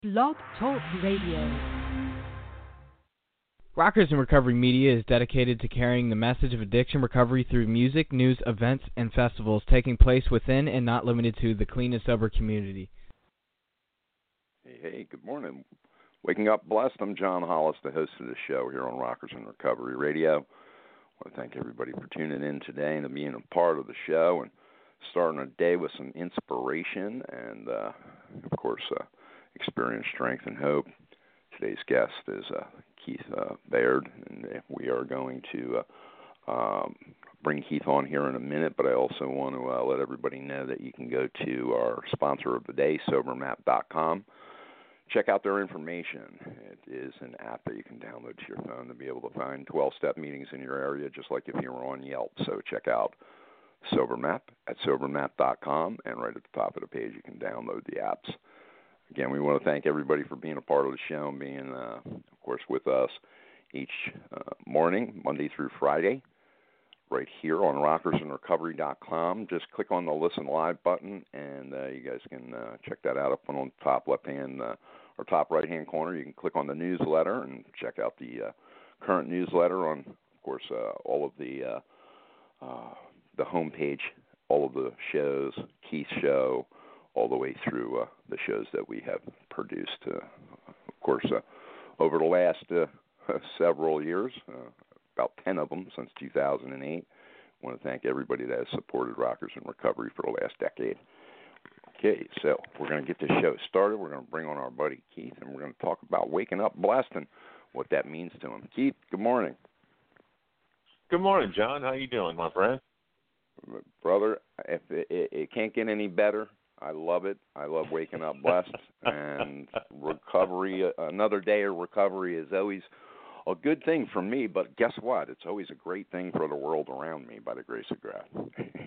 Blog Talk Radio. Rockers in Recovery Media is dedicated to carrying the message of addiction recovery through music, news, events, and festivals taking place within and not limited to the clean and sober community. Hey, good morning. Waking Up Blessed. I'm John Hollis, the host of the show here on Rockers in Recovery Radio. I want to thank everybody for tuning in today and being a part of the show and starting a day with some inspiration and, of course, experience, strength, and hope. Today's guest is Keith Baird, and we are going to bring Keith on here in a minute, but I also want to let everybody know that you can go to our sponsor of the day, SoberMap.com. Check out their information. It is an app that you can download to your phone to be able to find 12-step meetings in your area, just like if you were on Yelp. So check out SoberMap at SoberMap.com, and right at the top of the page you can download the apps. Again, we want to thank everybody for being a part of the show and being, of course, with us each morning, Monday through Friday, right here on rockersinrecovery.com. Just click on the Listen Live button, and you guys can check that out up on the top left-hand or top right-hand corner. You can click on the newsletter and check out the current newsletter on, of course, all of the homepage, all of the shows, Keith's show, all the way through the shows that we have produced. Of course, over the last several years, about 10 of them since 2008. I want to thank everybody that has supported Rockers in Recovery for the last decade. Okay, so we're going to get this show started. We're going to bring on our buddy Keith, and we're going to talk about waking up blessed and what that means to him. Keith, good morning. Good morning, John. How you doing, my friend? Brother, if it can't get any better. I love it. I love waking up blessed, and recovery, another day of recovery is always a good thing for me, but guess what? It's always a great thing for the world around me by the grace of God.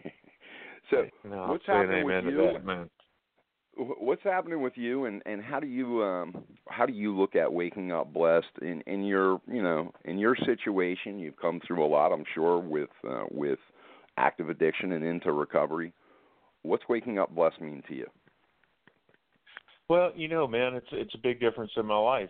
So what's happening with you? What's happening with you, and how do you look at waking up blessed in your situation? You've come through a lot, I'm sure, with active addiction and into recovery. What's waking up blessed mean to you? Well, man, it's a big difference in my life.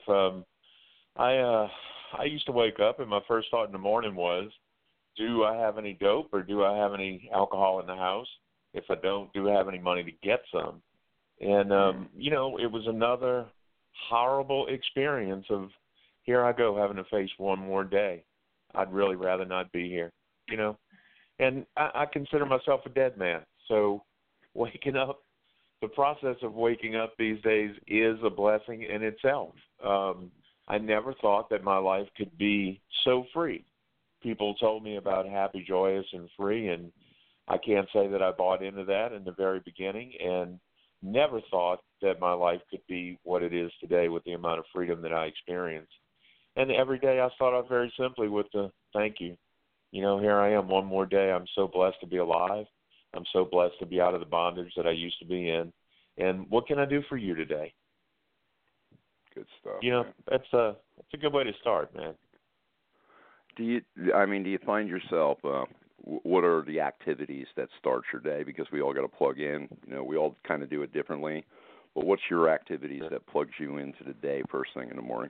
I used to wake up, and my first thought in the morning was, do I have any dope or do I have any alcohol in the house? If I don't, do I have any money to get some? And, it was another horrible experience of here I go having to face one more day. I'd really rather not be here, And I consider myself a dead man. So waking up, the process of waking up these days is a blessing in itself. I never thought that my life could be so free. People told me about happy, joyous, and free, and I can't say that I bought into that in the very beginning and never thought that my life could be what it is today with the amount of freedom that I experience. And every day I start off very simply with the thank you. Here I am one more day. I'm so blessed to be alive. I'm so blessed to be out of the bondage that I used to be in. And what can I do for you today? Good stuff. That's a good way to start, man. Do you find yourself, what are the activities that start your day? Because we all got to plug in. We all kind of do it differently. But what's your activities that plugs you into the day first thing in the morning?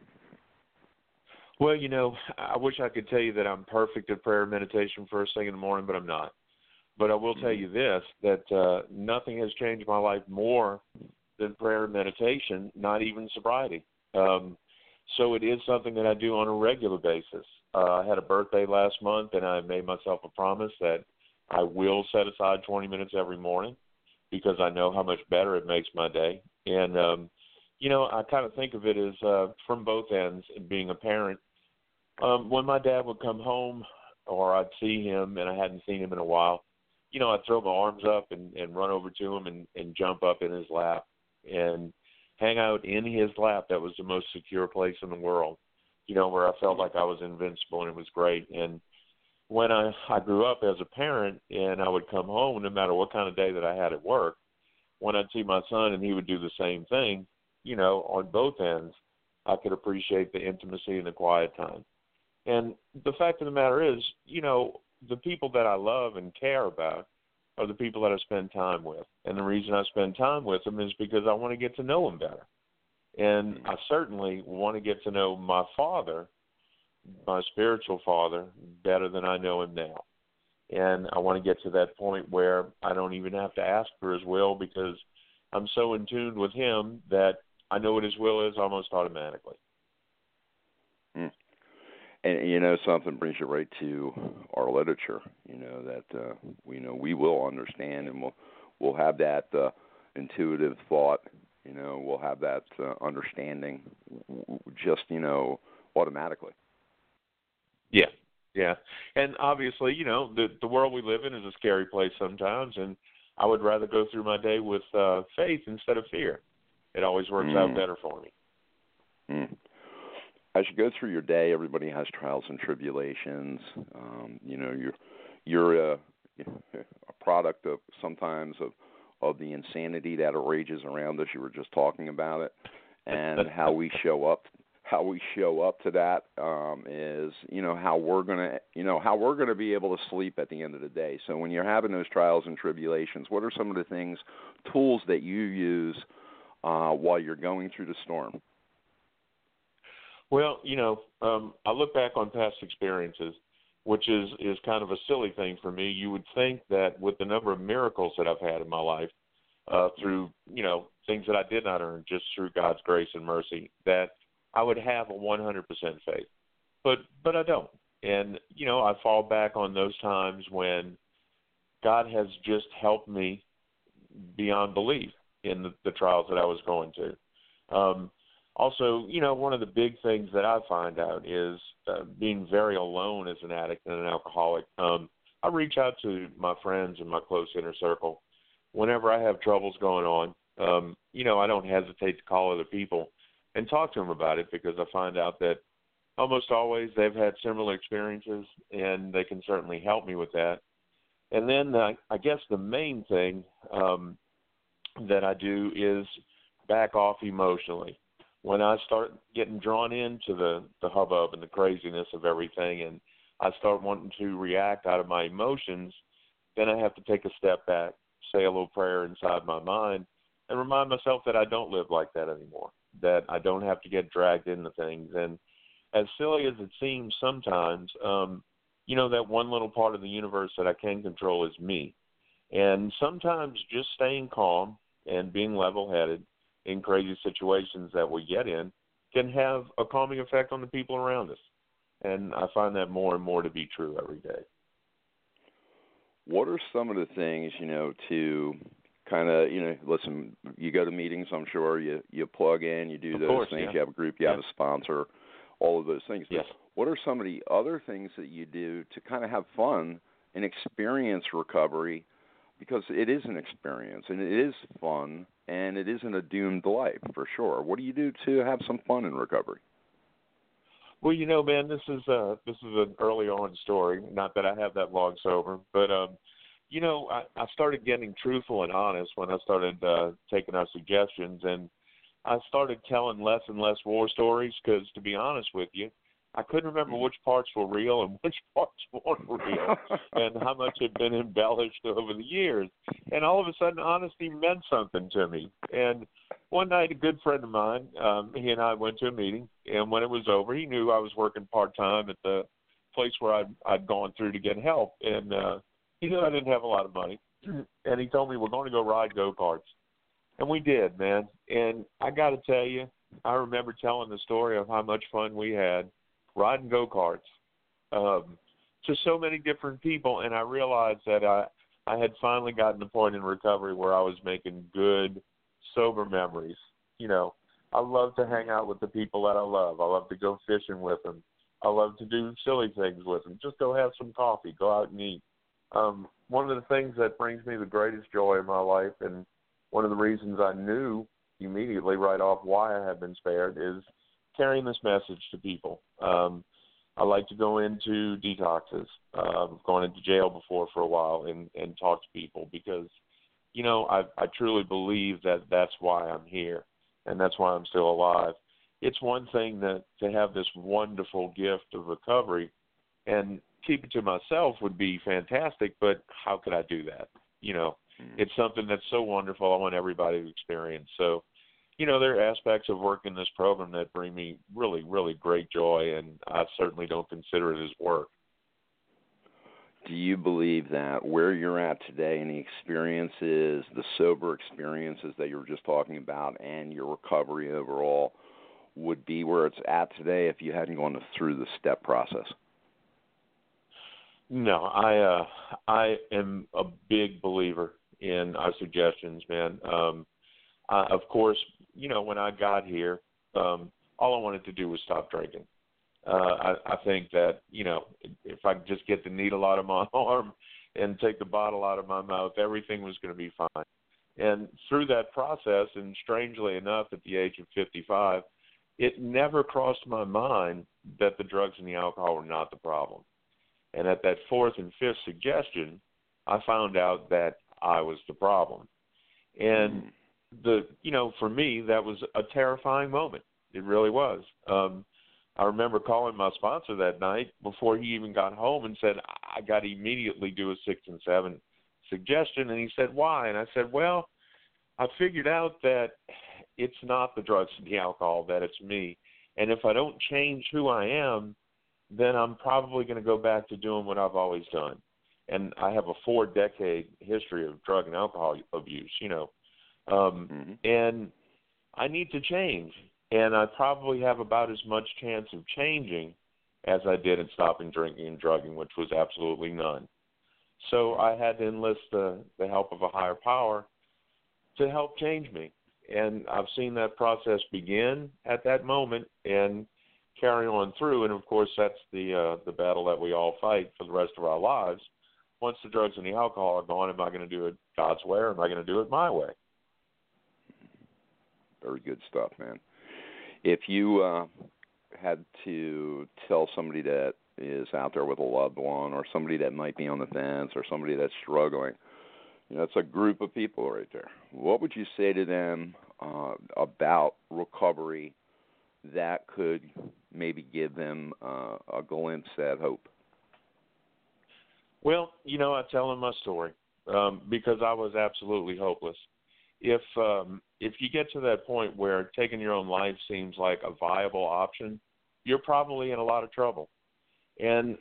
Well, I wish I could tell you that I'm perfect at prayer and meditation first thing in the morning, but I'm not. But I will tell you this, that nothing has changed my life more than prayer and meditation, not even sobriety. So it is something that I do on a regular basis. I had a birthday last month, and I made myself a promise that I will set aside 20 minutes every morning because I know how much better it makes my day. And, I kind of think of it as from both ends, being a parent. When my dad would come home or I'd see him and I hadn't seen him in a while, I'd throw my arms up and run over to him and jump up in his lap and hang out in his lap. That was the most secure place in the world, where I felt like I was invincible, and it was great. And when I grew up as a parent and I would come home, no matter what kind of day that I had at work, when I'd see my son and he would do the same thing, on both ends, I could appreciate the intimacy and the quiet time. And the fact of the matter is, the people that I love and care about are the people that I spend time with. And the reason I spend time with them is because I want to get to know them better. And I certainly want to get to know my father, my spiritual father, better than I know him now. And I want to get to that point where I don't even have to ask for his will, because I'm so in tune with him that I know what his will is almost automatically. And something brings you right to our literature. That we will understand, and we'll have that intuitive thought. We'll have that understanding just automatically. Yeah. And obviously, the world we live in is a scary place sometimes, and I would rather go through my day with faith instead of fear. It always works out better for me. As you go through your day, everybody has trials and tribulations. You're a product of sometimes of the insanity that rages around us. You were just talking about it, and how we show up. How we show up to that is, how we're gonna be able to sleep at the end of the day. So when you're having those trials and tribulations, what are some of the tools that you use while you're going through the storm? Well, I look back on past experiences, which is kind of a silly thing for me. You would think that with the number of miracles that I've had in my life, through, things that I did not earn, just through God's grace and mercy, that I would have a 100% faith. But I don't. And, I fall back on those times when God has just helped me beyond belief in the trials that I was going to. Also, one of the big things that I find out is being very alone as an addict and an alcoholic. I reach out to my friends and my close inner circle whenever I have troubles going on. I don't hesitate to call other people and talk to them about it, because I find out that almost always they've had similar experiences, and they can certainly help me with that. And then I guess the main thing that I do is back off emotionally. When I start getting drawn into the hubbub and the craziness of everything, and I start wanting to react out of my emotions, then I have to take a step back, say a little prayer inside my mind, and remind myself that I don't live like that anymore, that I don't have to get dragged into things. And as silly as it seems sometimes, that one little part of the universe that I can control is me. And sometimes just staying calm and being level-headed in crazy situations that we get in can have a calming effect on the people around us. And I find that more and more to be true every day. What are some of the things, to kind of, listen, you go to meetings, I'm sure, you plug in, you do those things, you have a group, you have a sponsor, all of those things. Yes. What are some of the other things that you do to kind of have fun and experience recovery? Because it is an experience, and it is fun, and it isn't a doomed life, for sure. What do you do to have some fun in recovery? Well, man, this is an early on story. Not that I have that long sober, but I started getting truthful and honest when I started taking our suggestions, and I started telling less and less war stories, because, to be honest with you, I couldn't remember which parts were real and which parts weren't real, and how much had been embellished over the years. And all of a sudden, honesty meant something to me. And one night, a good friend of mine, he and I went to a meeting, and when it was over, he knew I was working part-time at the place where I'd gone through to get help. And he knew I didn't have a lot of money, and he told me, we're going to go ride go-karts. And we did, man. And I got to tell you, I remember telling the story of how much fun we had riding go-karts to so many different people, and I realized that I had finally gotten to the point in recovery where I was making good, sober memories. I love to hang out with the people that I love. I love to go fishing with them. I love to do silly things with them. Just go have some coffee, go out and eat. One of the things that brings me the greatest joy in my life, and one of the reasons I knew immediately right off why I had been spared, is carrying this message to people. I like to go into detoxes. I've gone into jail before for a while and talk to people, because, I truly believe that that's why I'm here, and that's why I'm still alive. It's one thing to have this wonderful gift of recovery, and keep it to myself would be fantastic, but how could I do that? It's something that's so wonderful. I want everybody to experience. So there are aspects of working this program that bring me really, really great joy, and I certainly don't consider it as work. Do you believe that where you're at today and the experiences, the sober experiences that you were just talking about, and your recovery overall would be where it's at today if you hadn't gone through the step process? No, I am a big believer in our suggestions, man. Of course, when I got here, all I wanted to do was stop drinking. I think that, if I could just get the needle out of my arm and take the bottle out of my mouth, everything was going to be fine. And through that process, and strangely enough, at the age of 55, it never crossed my mind that the drugs and the alcohol were not the problem. And at that fourth and fifth suggestion, I found out that I was the problem. And for me, that was a terrifying moment. It really was. I remember calling my sponsor that night before he even got home and said, I got to immediately do a 6 and 7 suggestion. And he said, why? And I said, well, I figured out that it's not the drugs and the alcohol, that it's me. And if I don't change who I am, then I'm probably going to go back to doing what I've always done. And I have a 4-decade history of drug and alcohol abuse, and I need to change. And I probably have about as much chance of changing as I did in stopping drinking and drugging, which was absolutely none. So I had to enlist the help of a higher power to help change me. And I've seen that process begin at that moment and carry on through. And, of course, that's the battle that we all fight for the rest of our lives. Once the drugs and the alcohol are gone, am I going to do it God's way or am I going to do it my way? Very good stuff, man. If you had to tell somebody that is out there with a loved one or somebody that might be on the fence or somebody that's struggling, it's a group of people right there. What would you say to them about recovery that could maybe give them a glimpse at hope? Well, I tell them my story because I was absolutely hopeless. If you get to that point where taking your own life seems like a viable option, you're probably in a lot of trouble. And,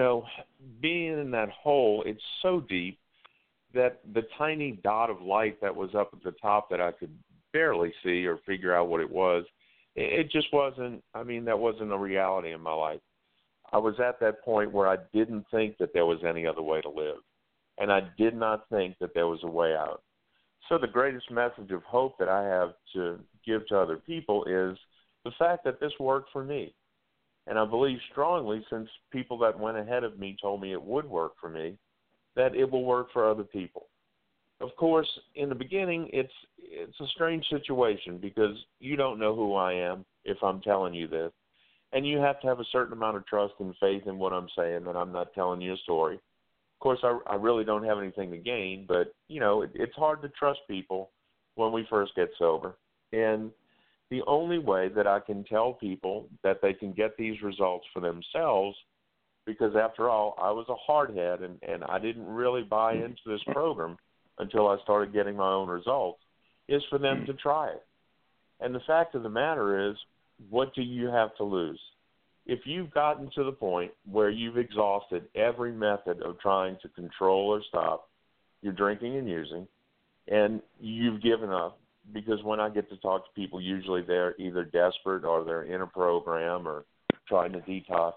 being in that hole, it's so deep that the tiny dot of light that was up at the top that I could barely see or figure out what it was, it just wasn't, that wasn't a reality in my life. I was at that point where I didn't think that there was any other way to live. And I did not think that there was a way out. So the greatest message of hope that I have to give to other people is the fact that this worked for me. And I believe strongly, since people that went ahead of me told me it would work for me, that it will work for other people. Of course, in the beginning, it's a strange situation because you don't know who I am if I'm telling you this. And you have to have a certain amount of trust and faith in what I'm saying, that I'm not telling you a story. Of course, I really don't have anything to gain, but, it's hard to trust people when we first get sober. And the only way that I can tell people that they can get these results for themselves, because after all, I was a hardhead and I didn't really buy into this program until I started getting my own results, is for them to try it. And the fact of the matter is, what do you have to lose? If you've gotten to the point where you've exhausted every method of trying to control or stop your drinking and using, and you've given up, because when I get to talk to people, usually they're either desperate or they're in a program or trying to detox,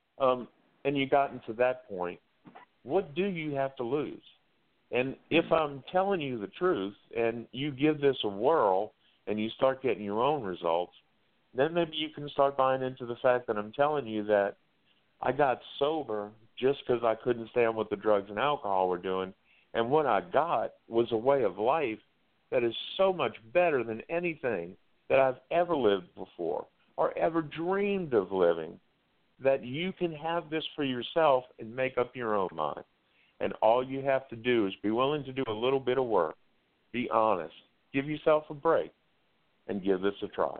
and you've gotten to that point, what do you have to lose? And if I'm telling you the truth and you give this a whirl and you start getting your own results, then maybe you can start buying into the fact that I'm telling you that I got sober just because I couldn't stand what the drugs and alcohol were doing. And what I got was a way of life that is so much better than anything that I've ever lived before or ever dreamed of living, that you can have this for yourself and make up your own mind. And all you have to do is be willing to do a little bit of work, be honest, give yourself a break, and give this a try.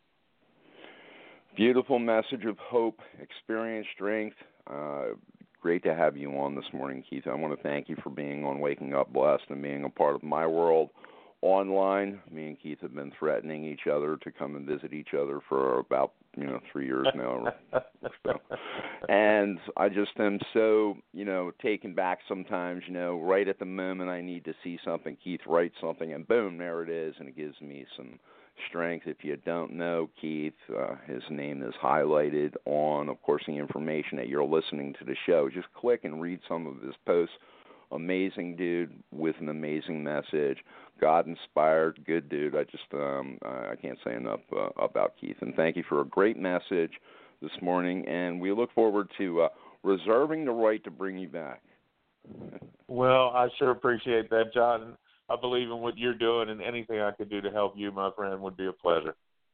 Beautiful message of hope, experience, strength. Great to have you on this morning, Keith. I want to thank you for being on Waking Up Blessed and being a part of my world, online. Me and Keith have been threatening each other to come and visit each other for about 3 years now. So. And I just am so, taken back sometimes, right at the moment I need to see something, Keith writes something, and boom, there it is, and it gives me some strength. If you don't know Keith, his name is highlighted on, of course, the information that you're listening to the show. Just click and read some of his posts. Amazing dude with an amazing message. God-inspired, good dude. I can't say enough about Keith. And thank you for a great message this morning. And we look forward to reserving the right to bring you back. Well, I sure appreciate that, John. I believe in what you're doing, and anything I could do to help you, my friend, would be a pleasure.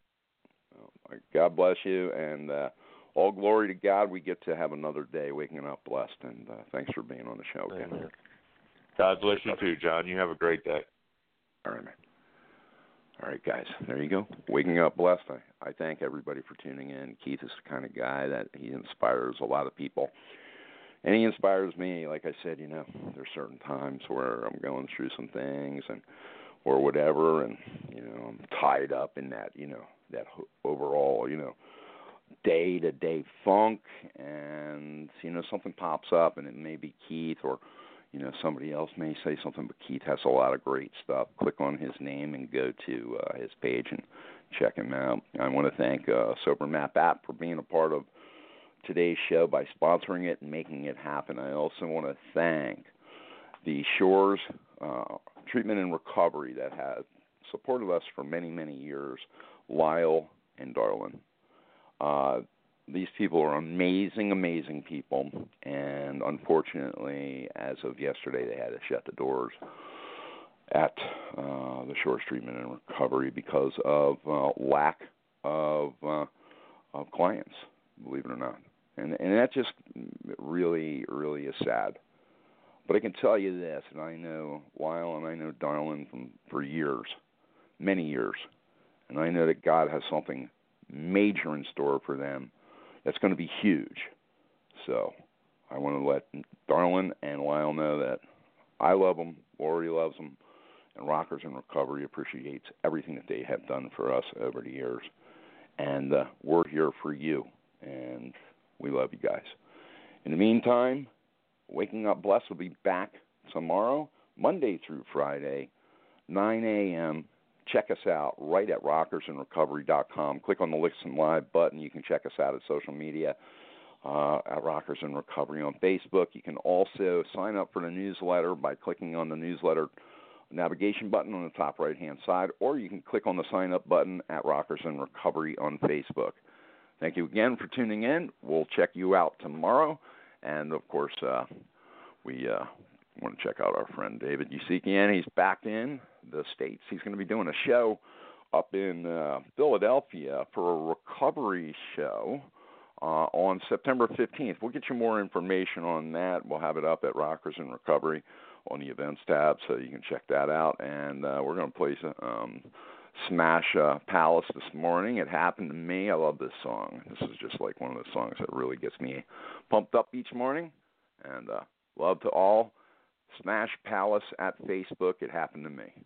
God bless you, and all glory to God. We get to have another day waking up blessed, and thanks for being on the show again. Amen. God bless you too, John. You have a great day. All right, man. All right, guys, there you go. Waking up blessed. I thank everybody for tuning in. Keith is the kind of guy that he inspires a lot of people. And he inspires me. Like I said, there's certain times where I'm going through some things or whatever, and, I'm tied up in that, that overall, day-to-day funk, and, something pops up, and it may be Keith or, somebody else may say something, but Keith has a lot of great stuff. Click on his name and go to his page and check him out. I want to thank Sober Map app for being a part of today's show by sponsoring it and making it happen. I also want to thank the Shores Treatment and Recovery that has supported us for many, many years, Lyle and Darlin. These people are amazing, amazing people, and unfortunately, as of yesterday, they had to shut the doors at the Shores Treatment and Recovery because of lack of clients, believe it or not. And that just really, really is sad. But I can tell you this, and I know Lyle and I know Darlin for years, many years, and I know that God has something major in store for them that's going to be huge. So I want to let Darlin and Lyle know that I love them, Lori loves them, and Rockers in Recovery appreciates everything that they have done for us over the years. And we're here for you, and we love you guys. In the meantime, Waking Up Blessed will be back tomorrow, Monday through Friday, 9 a.m. Check us out right at rockersinrecovery.com. Click on the Listen Live button. You can check us out at social media at Rockers in Recovery on Facebook. You can also sign up for the newsletter by clicking on the newsletter navigation button on the top right-hand side, or you can click on the sign-up button at Rockers in Recovery on Facebook. Thank you again for tuning in. We'll check you out tomorrow. And, of course, we want to check out our friend David Usikian. He's back in the States. He's going to be doing a show up in Philadelphia for a recovery show on September 15th. We'll get you more information on that. We'll have it up at Rockers in Recovery on the events tab, so you can check that out. And we're going to play Smash Palace this morning. It Happened to Me. I love this song. This is just like one of those songs that really gets me pumped up each morning. And love to all. Smash Palace at Facebook. It Happened to Me.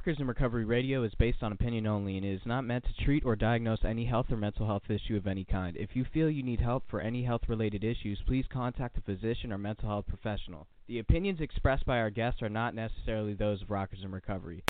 Rockers in Recovery Radio is based on opinion only and is not meant to treat or diagnose any health or mental health issue of any kind. If you feel you need help for any health-related issues, please contact a physician or mental health professional. The opinions expressed by our guests are not necessarily those of Rockers in Recovery.